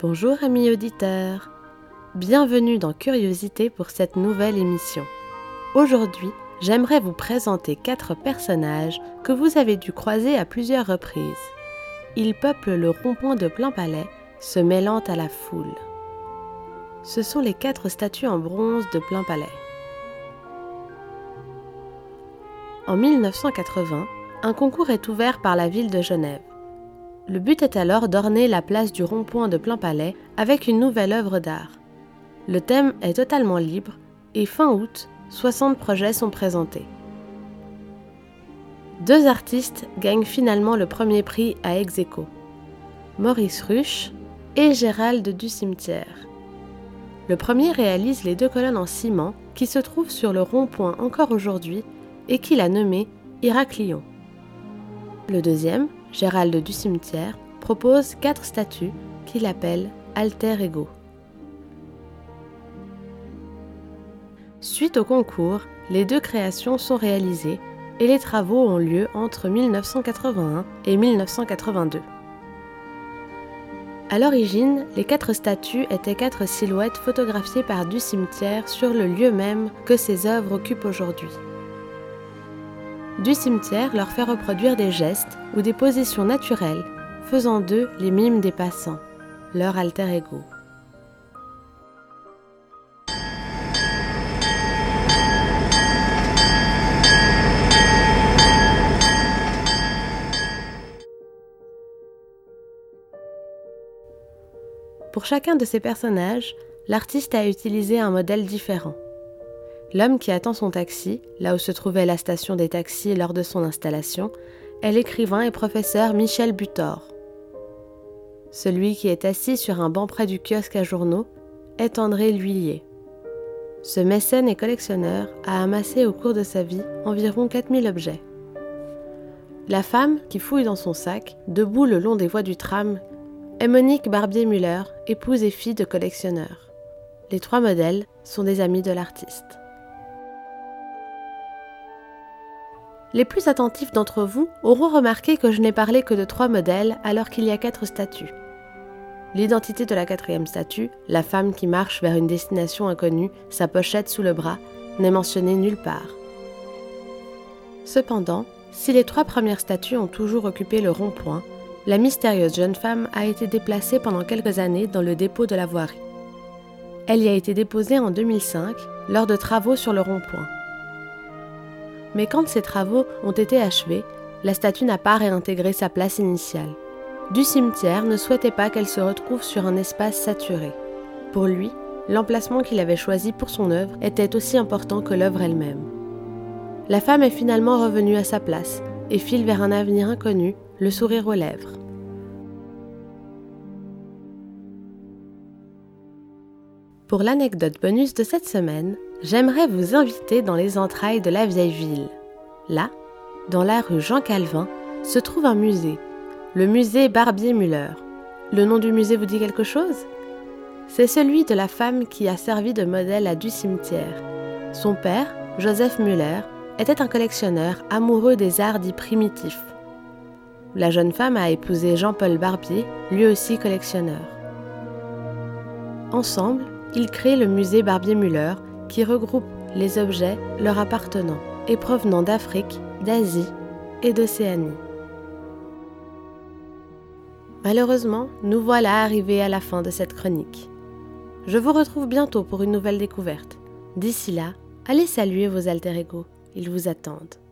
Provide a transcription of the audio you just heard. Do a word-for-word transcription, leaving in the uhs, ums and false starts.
Bonjour amis auditeurs, bienvenue dans Curiosité pour cette nouvelle émission. Aujourd'hui, j'aimerais vous présenter quatre personnages que vous avez dû croiser à plusieurs reprises. Ils peuplent le rond-point de Plainpalais, se mêlant à la foule. Ce sont les quatre statues en bronze de Plainpalais. En mille neuf cent quatre-vingts, un concours est ouvert par la ville de Genève. Le but est alors d'orner la place du rond-point de Plainpalais avec une nouvelle œuvre d'art. Le thème est totalement libre et fin août, soixante projets sont présentés. Deux artistes gagnent finalement le premier prix à ex-aequo, Maurice Ruche et Gérald Ducimetière. Le premier réalise les deux colonnes en ciment qui se trouvent sur le rond-point encore aujourd'hui et qu'il a nommé Héraclion. Le deuxième, Gérald Ducimetière, propose quatre statues qu'il appelle alter ego. Suite au concours, les deux créations sont réalisées et les travaux ont lieu entre mille neuf cent quatre-vingt-un et mille neuf cent quatre-vingt-deux. À l'origine, les quatre statues étaient quatre silhouettes photographiées par Ducimetière sur le lieu même que ses œuvres occupent aujourd'hui. Ducimetière leur fait reproduire des gestes ou des positions naturelles, faisant d'eux les mimes des passants, leur alter ego. Pour chacun de ces personnages, l'artiste a utilisé un modèle différent. L'homme qui attend son taxi, là où se trouvait la station des taxis lors de son installation, est l'écrivain et professeur Michel Butor. Celui qui est assis sur un banc près du kiosque à journaux est André L'Huillier. Ce mécène et collectionneur a amassé au cours de sa vie environ quatre mille objets. La femme qui fouille dans son sac, debout le long des voies du tram, est Monique Barbier-Muller, épouse et fille de collectionneur. Les trois modèles sont des amis de l'artiste. Les plus attentifs d'entre vous auront remarqué que je n'ai parlé que de trois modèles alors qu'il y a quatre statues. L'identité de la quatrième statue, la femme qui marche vers une destination inconnue, sa pochette sous le bras, n'est mentionnée nulle part. Cependant, si les trois premières statues ont toujours occupé le rond-point, la mystérieuse jeune femme a été déplacée pendant quelques années dans le dépôt de la voirie. Elle y a été déposée en deux mille cinq lors de travaux sur le rond-point. Mais quand ces travaux ont été achevés, la statue n'a pas réintégré sa place initiale. Ducimetière ne souhaitait pas qu'elle se retrouve sur un espace saturé. Pour lui, l'emplacement qu'il avait choisi pour son œuvre était aussi important que l'œuvre elle-même. La femme est finalement revenue à sa place et file vers un avenir inconnu, le sourire aux lèvres. Pour l'anecdote bonus de cette semaine, j'aimerais vous inviter dans les entrailles de la vieille ville. Là, dans la rue Jean Calvin, se trouve un musée, le musée Barbier-Muller. Le nom du musée vous dit quelque chose ? C'est celui de la femme qui a servi de modèle à Ducimetière. Son père, Joseph Muller, était un collectionneur amoureux des arts dits primitifs. La jeune femme a épousé Jean-Paul Barbier, lui aussi collectionneur. Ensemble, ils créent le musée Barbier-Muller qui regroupe les objets leur appartenant et provenant d'Afrique, d'Asie et d'Océanie. Malheureusement, nous voilà arrivés à la fin de cette chronique. Je vous retrouve bientôt pour une nouvelle découverte. D'ici là, allez saluer vos alter ego, ils vous attendent.